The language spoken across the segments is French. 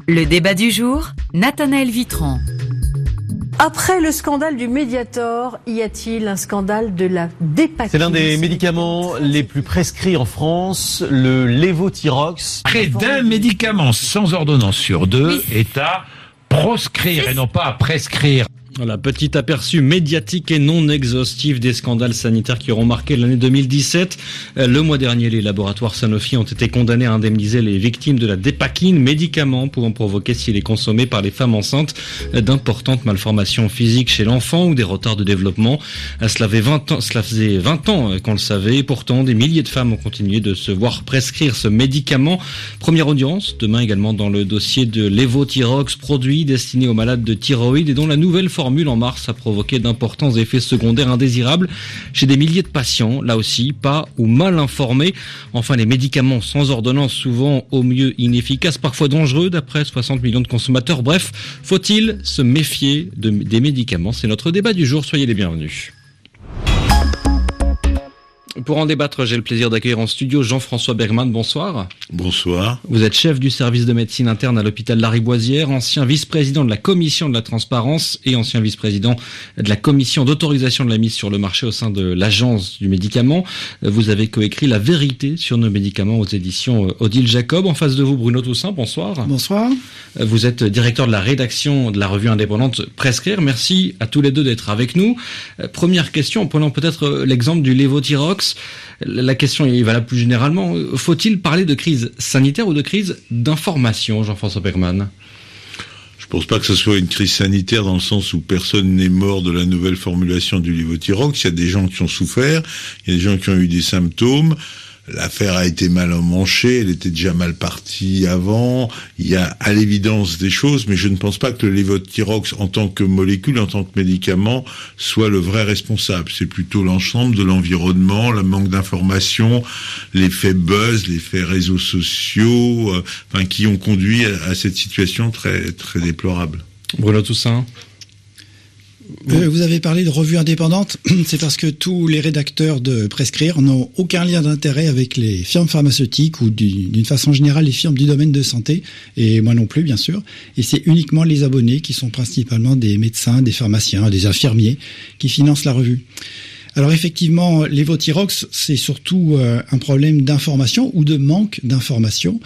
Le débat du jour, Nathanaël Vitran. Après le scandale du Mediator, y a-t-il un scandale de la dépakine? C'est l'un des médicaments les plus prescrits en France, le Levothyrox. Près d'un médicament sans ordonnance sur deux est à proscrire et non pas à prescrire. Voilà, petit aperçu médiatique et non exhaustif des scandales sanitaires qui auront marqué l'année 2017. Le mois dernier, les laboratoires Sanofi ont été condamnés à indemniser les victimes de la dépakine, médicament pouvant provoquer, s'il est consommé par les femmes enceintes, d'importantes malformations physiques chez l'enfant ou des retards de développement. Cela faisait 20 ans qu'on le savait, et pourtant des milliers de femmes ont continué de se voir prescrire ce médicament. Première audience, demain également dans le dossier de Levothyrox, produit destiné aux malades de thyroïde et dont la nouvelle formule en mars a provoqué d'importants effets secondaires indésirables chez des milliers de patients, là aussi pas ou mal informés. Enfin, les médicaments sans ordonnance, souvent au mieux inefficaces, parfois dangereux d'après 60 millions de consommateurs. Bref, faut-il se méfier des médicaments? C'est notre débat du jour, soyez les bienvenus. Pour en débattre, j'ai le plaisir d'accueillir en studio Jean-François Bergmann. Bonsoir. Bonsoir. Vous êtes chef du service de médecine interne à l'hôpital Lariboisière, ancien vice-président de la commission de la transparence et ancien vice-président de la commission d'autorisation de la mise sur le marché au sein de l'agence du médicament. Vous avez coécrit La vérité sur nos médicaments aux éditions Odile Jacob. En face de vous, Bruno Toussaint. Bonsoir. Bonsoir. Vous êtes directeur de la rédaction de la revue indépendante Prescrire. Merci à tous les deux d'être avec nous. Première question, prenons peut-être l'exemple du Levothyrox. La question est valable plus généralement. Faut-il parler de crise sanitaire ou de crise d'information, Jean-François Bergmann? Je pense pas que ce soit une crise sanitaire dans le sens où personne n'est mort de la nouvelle formulation du Levothyrox. Il y a des gens qui ont souffert, il y a des gens qui ont eu des symptômes. L'affaire a été mal emmanchée, elle était déjà mal partie avant. Il y a à l'évidence des choses, mais je ne pense pas que le Levothyrox, en tant que molécule, en tant que médicament, soit le vrai responsable. C'est plutôt l'ensemble de l'environnement, le manque d'information, l'effet buzz, l'effet réseaux sociaux, qui ont conduit à cette situation très, très déplorable. Bruno Toussaint. Vous avez parlé de revue indépendante, c'est parce que tous les rédacteurs de Prescrire n'ont aucun lien d'intérêt avec les firmes pharmaceutiques ou d'une façon générale les firmes du domaine de santé, et moi non plus bien sûr, et c'est uniquement les abonnés qui sont principalement des médecins, des pharmaciens, des infirmiers qui financent la revue. Alors effectivement, Levothyrox, c'est surtout un problème d'information ou de manque d'information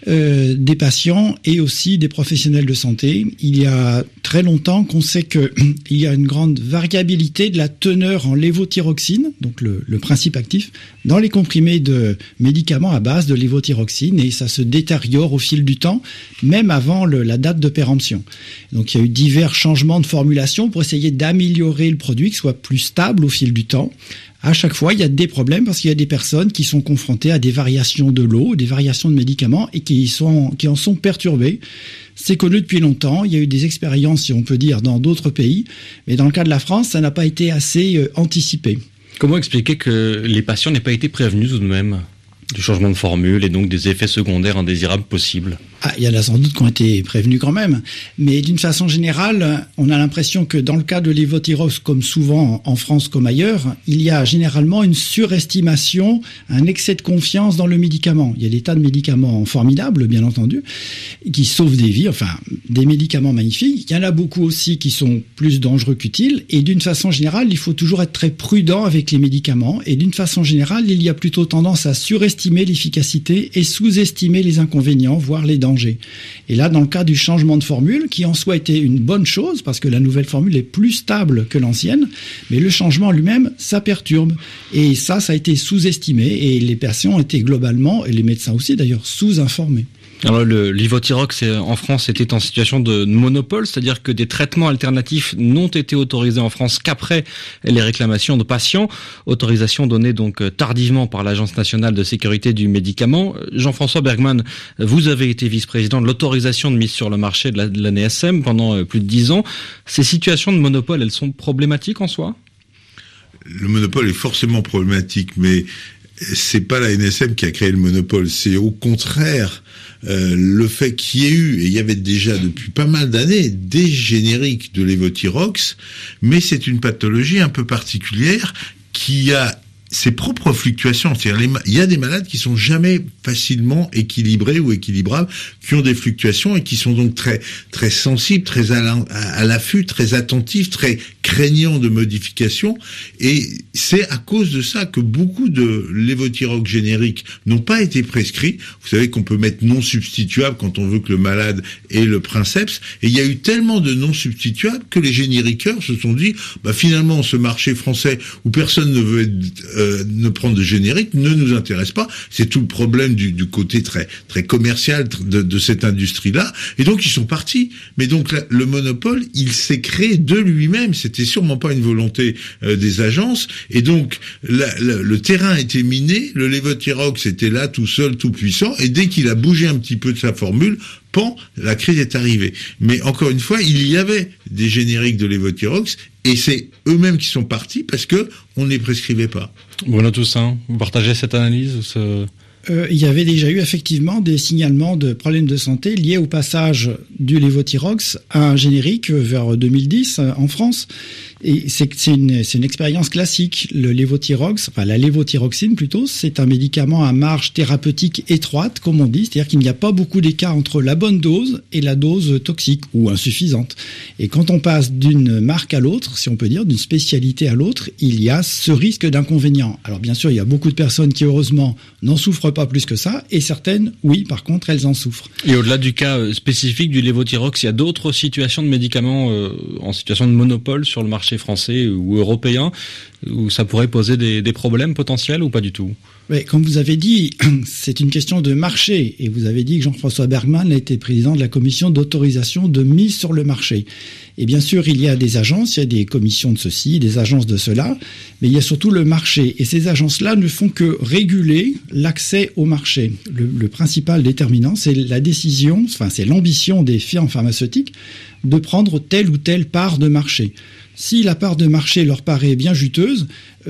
des patients et aussi des professionnels de santé. Il y a très longtemps qu'on sait qu'il y a une grande variabilité de la teneur en lévothyroxine, donc le principe actif, dans les comprimés de médicaments à base de lévothyroxine, et ça se détériore au fil du temps, même avant la date de péremption. Donc il y a eu divers changements de formulation pour essayer d'améliorer le produit, qu'il soit plus stable au fil du temps. À chaque fois, il y a des problèmes parce qu'il y a des personnes qui sont confrontées à des variations de l'eau, des variations de médicaments et qui en sont perturbées. C'est connu depuis longtemps. Il y a eu des expériences, si on peut dire, dans d'autres pays. Mais dans le cas de la France, ça n'a pas été assez anticipé. Comment expliquer que les patients n'aient pas été prévenus tout de même du changement de formule et donc des effets secondaires indésirables possibles? Il y en a sans doute qui ont été prévenus quand même. Mais d'une façon générale, on a l'impression que dans le cas de Levothyrox, comme souvent en France comme ailleurs, il y a généralement une surestimation, un excès de confiance dans le médicament. Il y a des tas de médicaments formidables, bien entendu, qui sauvent des vies, des médicaments magnifiques. Il y en a beaucoup aussi qui sont plus dangereux qu'utiles. Et d'une façon générale, il faut toujours être très prudent avec les médicaments. Et d'une façon générale, il y a plutôt tendance à surestimer l'efficacité et sous-estimer les inconvénients, voire les dangers. Et là, dans le cas du changement de formule, qui en soi était une bonne chose, parce que la nouvelle formule est plus stable que l'ancienne, mais le changement lui-même, ça perturbe. Et ça a été sous-estimé, et les patients étaient globalement, et les médecins aussi d'ailleurs, sous-informés. Alors le Levothyrox en France était en situation de monopole, c'est-à-dire que des traitements alternatifs n'ont été autorisés en France qu'après les réclamations de patients, autorisation donnée donc tardivement par l'Agence nationale de sécurité du médicament. Jean-François Bergmann, vous avez été vice-président de l'autorisation de mise sur le marché de l'ANSM pendant plus de 10 ans. Ces situations de monopole, elles sont problématiques en soi? Le monopole est forcément problématique, mais c'est pas la NSM qui a créé le monopole, c'est au contraire le fait qu'il y ait eu, et il y avait déjà depuis pas mal d'années, des génériques de Levothyrox, mais c'est une pathologie un peu particulière qui a ses propres fluctuations. C'est-à-dire, il y a des malades qui sont jamais facilement équilibrés ou équilibrables, qui ont des fluctuations et qui sont donc très, très sensibles, très à l'affût, très attentifs, très craignants de modifications. Et c'est à cause de ça que beaucoup de lévothyrox génériques n'ont pas été prescrits. Vous savez qu'on peut mettre non substituable quand on veut que le malade ait le princeps. Et il y a eu tellement de non substituables que les génériqueurs se sont dit, finalement, ce marché français où personne ne veut ne prendre de générique ne nous intéresse pas. C'est tout le problème du côté très très commercial de cette industrie-là. Et donc ils sont partis. Mais donc le monopole, il s'est créé de lui-même. C'était sûrement pas une volonté des agences. Et donc le terrain a été miné. Le lévothyrox était là tout seul, tout puissant. Et dès qu'il a bougé un petit peu de sa formule, la crise est arrivée. Mais encore une fois, il y avait des génériques de lévothyrox et c'est eux-mêmes qui sont partis parce que on ne les prescrivait pas. Bruno Toussaint, vous partagez cette analyse il y avait déjà eu effectivement des signalements de problèmes de santé liés au passage du lévothyrox à un générique vers 2010 en France. Et c'est une expérience classique. Le lévothyrox, enfin la lévothyroxine plutôt, c'est un médicament à marge thérapeutique étroite, comme on dit, c'est-à-dire qu'il n'y a pas beaucoup d'écart entre la bonne dose et la dose toxique ou insuffisante. Et quand on passe d'une marque à l'autre, si on peut dire, d'une spécialité à l'autre, il y a ce risque d'inconvénient. Alors bien sûr, il y a beaucoup de personnes qui heureusement n'en souffrent pas plus que ça, et certaines, oui, par contre, elles en souffrent. Et au-delà du cas spécifique du lévothyrox, il y a d'autres situations de médicaments en situation de monopole sur le marché français ou européen où ça pourrait poser des problèmes potentiels ou pas du tout? Oui, comme vous avez dit, c'est une question de marché. Et vous avez dit que Jean-François Bergmann a été président de la commission d'autorisation de mise sur le marché. Et bien sûr, il y a des agences, il y a des commissions de ceci, des agences de cela, mais il y a surtout le marché. Et ces agences-là ne font que réguler l'accès au marché. Le principal déterminant, c'est la décision, enfin c'est l'ambition des firmes pharmaceutiques de prendre telle ou telle part de marché. Si la part de marché leur paraît bien juteuse,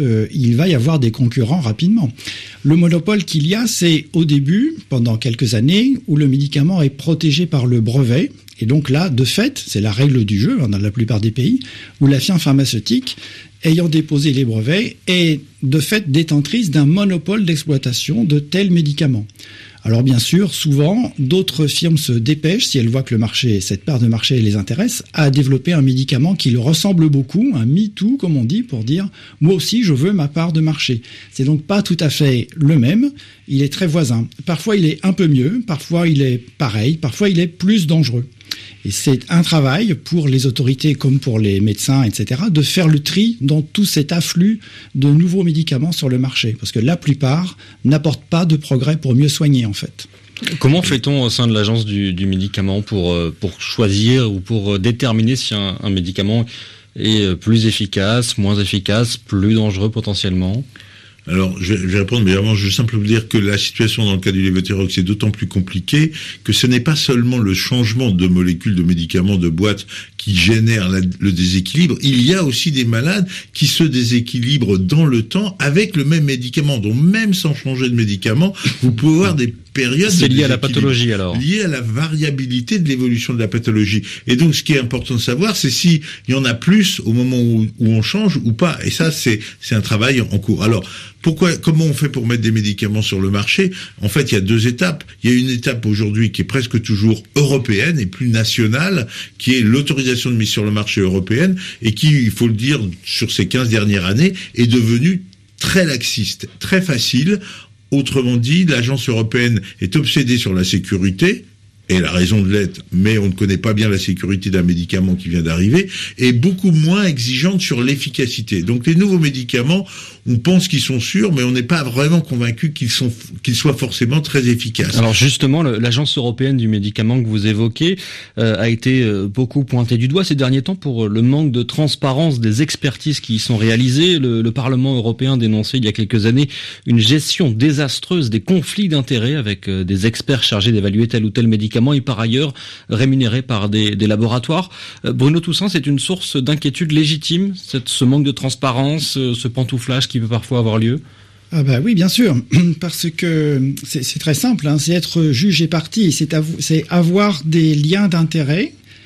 il va y avoir des concurrents rapidement. Le monopole qu'il y a, c'est au début, pendant quelques années, où le médicament est protégé par le brevet. Et donc là, de fait, c'est la règle du jeu dans la plupart des pays, où la firme pharmaceutique, ayant déposé les brevets, est de fait détentrice d'un monopole d'exploitation de tels médicaments. Alors bien sûr, souvent, d'autres firmes se dépêchent, si elles voient que le marché, cette part de marché les intéresse, à développer un médicament qui leur ressemble beaucoup, un MeToo, comme on dit, pour dire « moi aussi, je veux ma part de marché ». C'est donc pas tout à fait le même, il est très voisin. Parfois, il est un peu mieux, parfois, il est pareil, parfois, il est plus dangereux. Et c'est un travail pour les autorités comme pour les médecins, etc., de faire le tri dans tout cet afflux de nouveaux médicaments sur le marché. Parce que la plupart n'apportent pas de progrès pour mieux soigner, en fait. Comment fait-on au sein de l'agence du médicament pour choisir ou pour déterminer si un médicament est plus efficace, moins efficace, plus dangereux potentiellement ? Alors, je vais répondre, mais avant, je veux simplement dire que la situation dans le cas du lévothyrox est d'autant plus compliquée que ce n'est pas seulement le changement de molécules, de médicaments, de boîtes qui génère le déséquilibre. Il y a aussi des malades qui se déséquilibrent dans le temps avec le même médicament. Donc, même sans changer de médicament, vous pouvez avoir des périodes... C'est lié à la pathologie, alors. Lié à la variabilité de l'évolution de la pathologie. Et donc, ce qui est important de savoir, c'est s'il y en a plus au moment où on change ou pas. Et ça, c'est un travail en cours. Alors, comment on fait pour mettre des médicaments sur le marché? En fait, il y a deux étapes. Il y a une étape aujourd'hui qui est presque toujours européenne et plus nationale, qui est l'autorisation de mise sur le marché européenne et qui, il faut le dire, sur ces 15 dernières années, est devenue très laxiste, très facile. Autrement dit, l'agence européenne est obsédée sur la sécurité, et elle a raison de l'être, mais on ne connaît pas bien la sécurité d'un médicament qui vient d'arriver, et beaucoup moins exigeante sur l'efficacité. Donc les nouveaux médicaments, on pense qu'ils sont sûrs, mais on n'est pas vraiment convaincu qu'ils soient forcément très efficaces. Alors justement, l'agence européenne du médicament que vous évoquez a été beaucoup pointée du doigt ces derniers temps pour le manque de transparence des expertises qui y sont réalisées. Le Parlement européen dénonçait il y a quelques années une gestion désastreuse des conflits d'intérêts avec des experts chargés d'évaluer tel ou tel médicament et par ailleurs rémunérés par des laboratoires. Bruno Toussaint, c'est une source d'inquiétude légitime, ce manque de transparence, ce pantouflage qui peut parfois avoir lieu? Ah bah oui, bien sûr, parce que c'est très simple, hein, c'est être juge et partie, c'est avoir des liens d'intérêt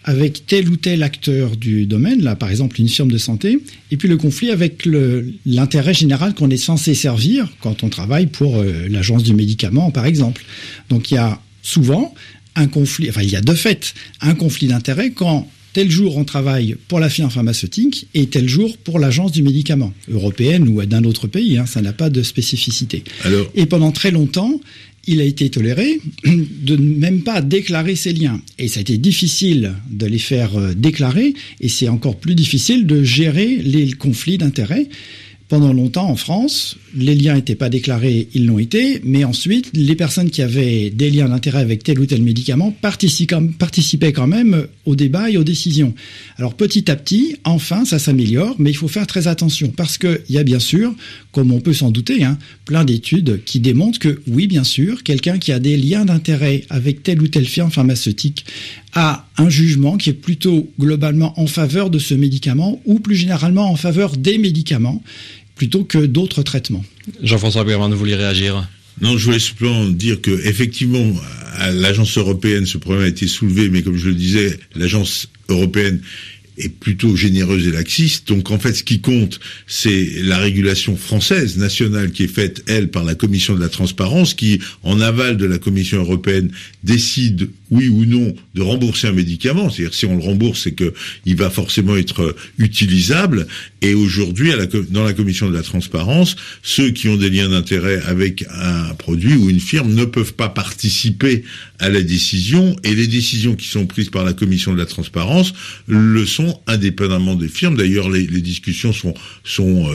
avec tel ou tel acteur du domaine, là par exemple une firme de santé, et puis le conflit avec l'intérêt général qu'on est censé servir quand on travaille pour l'agence du médicament par exemple. Donc il y a souvent un conflit, enfin il y a de fait un conflit d'intérêt quand tel jour on travaille pour la firme pharmaceutique et tel jour pour l'agence du médicament, européenne ou d'un autre pays, ça n'a pas de spécificité. Alors... Et pendant très longtemps, il a été toléré de ne même pas déclarer ces liens. Et ça a été difficile de les faire déclarer, et c'est encore plus difficile de gérer les conflits d'intérêts. Pendant longtemps, en France, les liens n'étaient pas déclarés, ils l'ont été, mais ensuite, les personnes qui avaient des liens d'intérêt avec tel ou tel médicament participaient quand même au débat et aux décisions. Alors petit à petit, enfin, ça s'améliore, mais il faut faire très attention, parce qu'il y a bien sûr, comme on peut s'en douter, plein d'études qui démontrent que, oui, bien sûr, quelqu'un qui a des liens d'intérêt avec telle ou telle firme pharmaceutique a un jugement qui est plutôt globalement en faveur de ce médicament, ou plus généralement en faveur des médicaments, plutôt que d'autres traitements. Jean-François Bergman, vous voulez réagir ? Non, je voulais simplement dire que effectivement, à l'agence européenne, ce problème a été soulevé, mais comme je le disais, l'agence européenne est plutôt généreuse et laxiste. Donc en fait, ce qui compte, c'est la régulation française, nationale, qui est faite, elle, par la Commission de la transparence, qui, en aval de la Commission européenne, décide, oui ou non, de rembourser un médicament. C'est-à-dire, si on le rembourse, c'est que il va forcément être utilisable. Et aujourd'hui, dans la Commission de la transparence, ceux qui ont des liens d'intérêt avec un produit ou une firme ne peuvent pas participer à la décision. Et les décisions qui sont prises par la Commission de la transparence le sont indépendamment des firmes. D'ailleurs, les discussions sont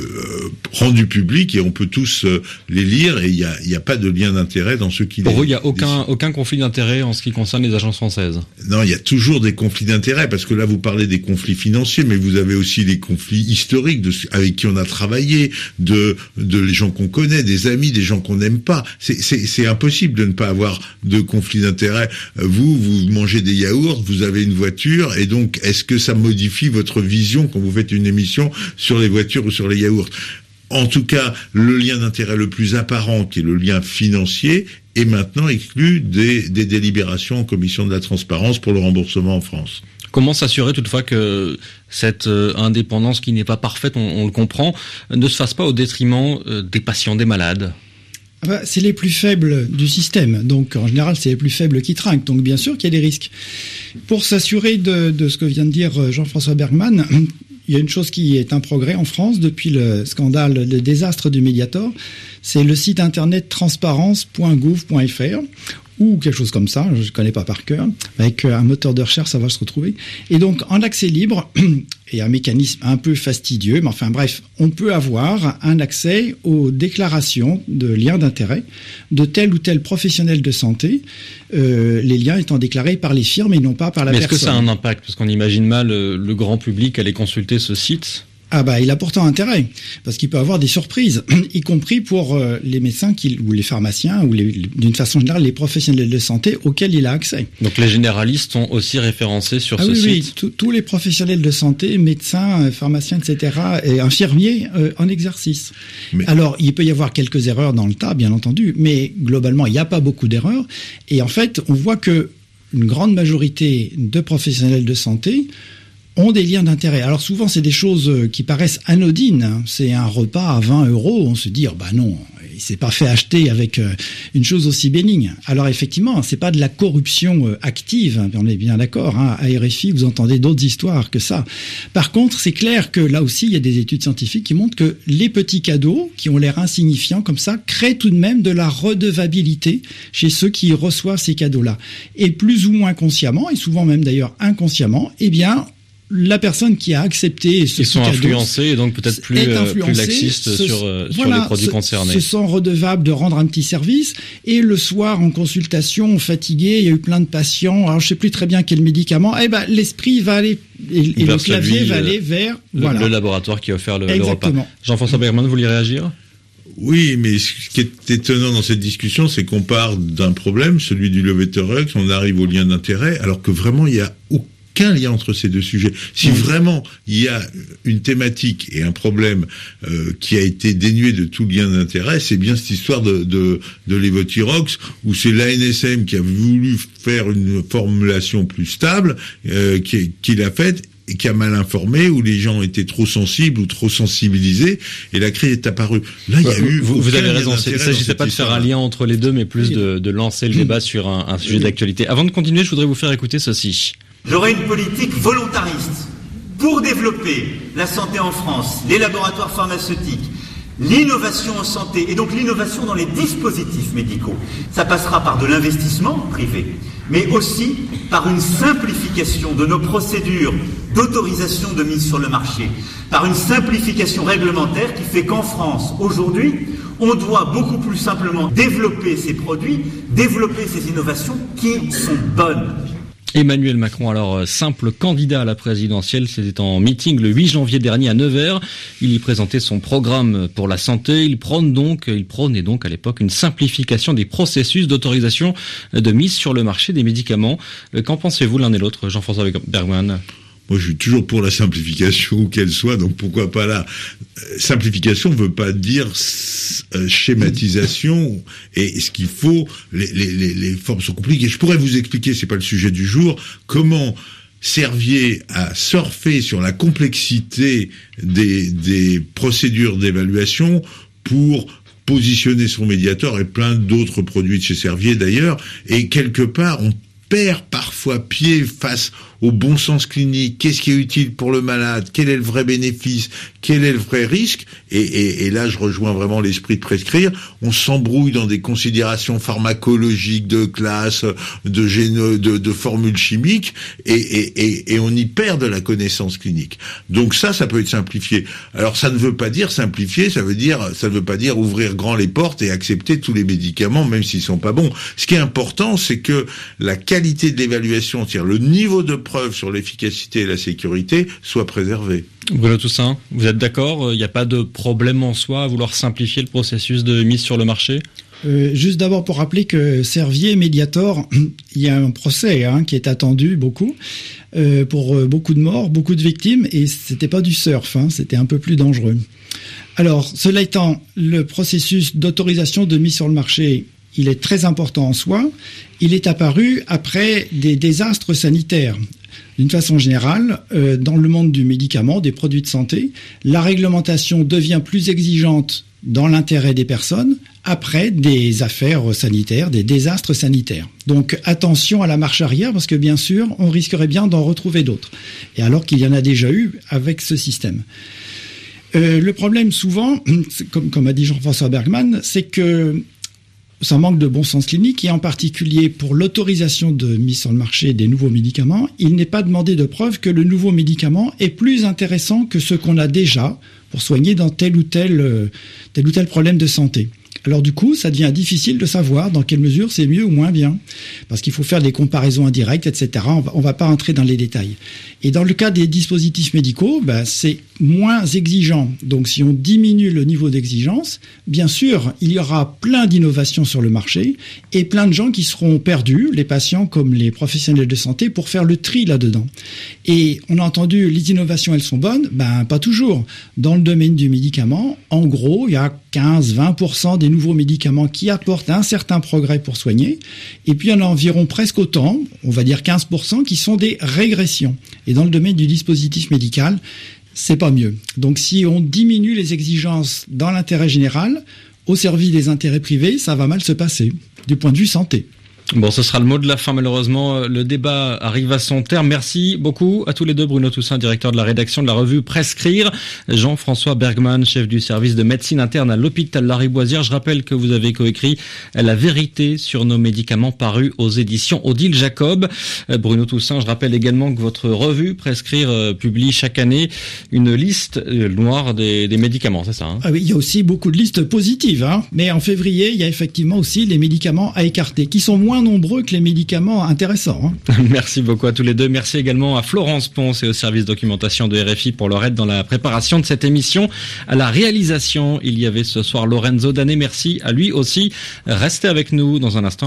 rendues publiques et on peut tous les lire. Et il y a pas de lien d'intérêt dans ceux qui. Pour vous, il y a aucun conflit d'intérêt en ce qui concerne les agences françaises. Non, il y a toujours des conflits d'intérêt, parce que là vous parlez des conflits financiers, mais vous avez aussi les conflits historiques avec qui on a travaillé, de les gens qu'on connaît, des amis, des gens qu'on n'aime pas. C'est impossible de ne pas avoir de conflit d'intérêt. Vous mangez des yaourts, vous avez une voiture, et donc est-ce que ça modifie votre vision quand vous faites une émission sur les voitures ou sur les yaourts? En tout cas, le lien d'intérêt le plus apparent, qui est le lien financier, est maintenant exclu des délibérations en commission de la transparence pour le remboursement en France. Comment s'assurer toutefois que cette indépendance qui n'est pas parfaite, on le comprend, ne se fasse pas au détriment des patients, des malades ? C'est les plus faibles du système. Donc, en général, c'est les plus faibles qui trinquent. Donc, bien sûr qu'il y a des risques. Pour s'assurer de ce que vient de dire Jean-François Bergman, il y a une chose qui est un progrès en France depuis le scandale, le désastre du Mediator. C'est le site internet transparence.gouv.fr ou quelque chose comme ça, je ne connais pas par cœur. Avec un moteur de recherche, ça va se retrouver. Et donc, en accès libre, et un mécanisme un peu fastidieux, mais enfin bref, on peut avoir un accès aux déclarations de liens d'intérêt de tel ou tel professionnel de santé, les liens étant déclarés par les firmes et non pas par la personne. Mais est-ce que ça a un impact ? Parce qu'on imagine mal le grand public aller consulter ce site. Ah bah, il a pourtant intérêt, parce qu'il peut avoir des surprises, y compris pour les médecins ou les pharmaciens, ou d'une façon générale, les professionnels de santé auxquels il a accès. Donc les généralistes sont aussi référencés sur ce site ? Oui, tous les professionnels de santé, médecins, pharmaciens, etc., et infirmiers en exercice. Alors, il peut y avoir quelques erreurs dans le tas, bien entendu, mais globalement, il n'y a pas beaucoup d'erreurs. Et en fait, on voit que une grande majorité de professionnels de santé ont des liens d'intérêt. Alors souvent, c'est des choses qui paraissent anodines. C'est un repas à 20 €. On se dit, bah non, il s'est pas fait acheter avec une chose aussi bénigne. Alors effectivement, c'est pas de la corruption active. On est bien d'accord. À RFI, vous entendez d'autres histoires que ça. Par contre, c'est clair que là aussi, il y a des études scientifiques qui montrent que les petits cadeaux, qui ont l'air insignifiants comme ça, créent tout de même de la redevabilité chez ceux qui reçoivent ces cadeaux-là. Et plus ou moins consciemment, et souvent même d'ailleurs inconsciemment, eh bien, la personne qui a accepté ce ils sont influencés et donc peut-être plus laxistes sur les produits concernés. Se sent redevable de rendre un petit service et le soir en consultation fatigué, il y a eu plein de patients. Alors je sais plus très bien quel médicament. Eh ben l'esprit va aller et le clavier va aller vers le laboratoire qui a offert le repas. Jean-François Bergman, vous voulez réagir ? Oui, mais ce qui est étonnant dans cette discussion, c'est qu'on part d'un problème, celui du Levétorux, on arrive au lien d'intérêt, alors que vraiment il y a aucun lien entre ces deux sujets. Si vraiment il y a une thématique et un problème qui a été dénué de tout lien d'intérêt, c'est bien cette histoire de Levothyrox, où c'est l'ANSM qui a voulu faire une formulation plus stable, qui l'a faite, et qui a mal informé, où les gens étaient trop sensibles ou trop sensibilisés, et la crise est apparue. Là, il y a eu... Vous avez raison, il ne s'agissait pas de faire un lien entre les deux, mais plus de lancer le débat sur un sujet d'actualité. Avant de continuer, je voudrais vous faire écouter ceci. J'aurai une politique volontariste pour développer la santé en France, les laboratoires pharmaceutiques, l'innovation en santé, et donc l'innovation dans les dispositifs médicaux. Ça passera par de l'investissement privé, mais aussi par une simplification de nos procédures d'autorisation de mise sur le marché, par une simplification réglementaire qui fait qu'en France, aujourd'hui, on doit beaucoup plus simplement développer ces produits, développer ces innovations qui sont bonnes. Emmanuel Macron, alors simple candidat à la présidentielle, c'était en meeting le 8 janvier dernier à Nevers. Il y présentait son programme pour la santé. Il prônait donc à l'époque une simplification des processus d'autorisation de mise sur le marché des médicaments. Qu'en pensez-vous l'un et l'autre, Jean-François Bergman ? Moi, je suis toujours pour la simplification, où qu'elle soit, donc pourquoi pas là. Simplification ne veut pas dire schématisation, et ce qu'il faut, les formes sont compliquées. Je pourrais vous expliquer, c'est pas le sujet du jour, comment Servier a surfé sur la complexité des procédures d'évaluation pour positionner son Mediator et plein d'autres produits de chez Servier d'ailleurs, et quelque part on perd parfois pied face au bon sens clinique. Qu'est-ce qui est utile pour le malade? Quel est le vrai bénéfice? Quel est le vrai risque? Et là, je rejoins vraiment l'esprit de prescrire. On s'embrouille dans des considérations pharmacologiques, de classe, de formules chimiques, et on y perd de la connaissance clinique. Donc ça peut être simplifié. Alors ça ne veut pas dire simplifier, ça ne veut pas dire ouvrir grand les portes et accepter tous les médicaments, même s'ils sont pas bons. Ce qui est important, c'est que la qualité de l'évaluation, c'est-à-dire le niveau de preuve sur l'efficacité et la sécurité, soit préservé. Bruno Toussaint, vous êtes d'accord? Il n'y a pas de problème en soi à vouloir simplifier le processus de mise sur le marché? Juste d'abord pour rappeler que Servier, Mediator, il y a un procès qui est attendu beaucoup, pour beaucoup de morts, beaucoup de victimes, et c'était pas du surf, c'était un peu plus dangereux. Alors, cela étant, le processus d'autorisation de mise sur le marché, il est très important en soi. Il est apparu après des désastres sanitaires. D'une façon générale, dans le monde du médicament, des produits de santé, la réglementation devient plus exigeante dans l'intérêt des personnes après des affaires sanitaires, des désastres sanitaires. Donc attention à la marche arrière, parce que bien sûr, on risquerait bien d'en retrouver d'autres. Et alors qu'il y en a déjà eu avec ce système. Le problème souvent, comme a dit Jean-François Bergman, c'est que ça manque de bon sens clinique, et en particulier pour l'autorisation de mise sur le marché des nouveaux médicaments, il n'est pas demandé de preuve que le nouveau médicament est plus intéressant que ce qu'on a déjà pour soigner dans tel ou tel problème de santé. Alors du coup, ça devient difficile de savoir dans quelle mesure c'est mieux ou moins bien, parce qu'il faut faire des comparaisons indirectes, etc. On va pas entrer dans les détails. Et dans le cas des dispositifs médicaux, c'est moins exigeant. Donc si on diminue le niveau d'exigence, bien sûr, il y aura plein d'innovations sur le marché et plein de gens qui seront perdus, les patients comme les professionnels de santé, pour faire le tri là-dedans. Et on a entendu, les innovations, elles sont bonnes? Pas toujours. Dans le domaine du médicament, en gros, il y a 15-20% des nouveaux médicaments qui apportent un certain progrès pour soigner. Et puis il y en a environ presque autant, on va dire 15%, qui sont des régressions. Et dans le domaine du dispositif médical, c'est pas mieux. Donc si on diminue les exigences dans l'intérêt général, au service des intérêts privés, ça va mal se passer, du point de vue santé. Bon, ce sera le mot de la fin, malheureusement. Le débat arrive à son terme. Merci beaucoup à tous les deux. Bruno Toussaint, directeur de la rédaction de la revue Prescrire. Jean-François Bergman, chef du service de médecine interne à l'hôpital Lariboisière. Je rappelle que vous avez coécrit La vérité sur nos médicaments, paru aux éditions Odile Jacob. Bruno Toussaint, je rappelle également que votre revue Prescrire publie chaque année une liste noire des médicaments, c'est ça? Ah oui, il y a aussi beaucoup de listes positives, mais en février, il y a effectivement aussi les médicaments à écarter, qui sont moins nombreux que les médicaments intéressants. Merci beaucoup à tous les deux. Merci également à Florence Ponce et au service documentation de RFI pour leur aide dans la préparation de cette émission. À la réalisation, il y avait ce soir Lorenzo Danet. Merci à lui aussi. Restez avec nous dans un instant.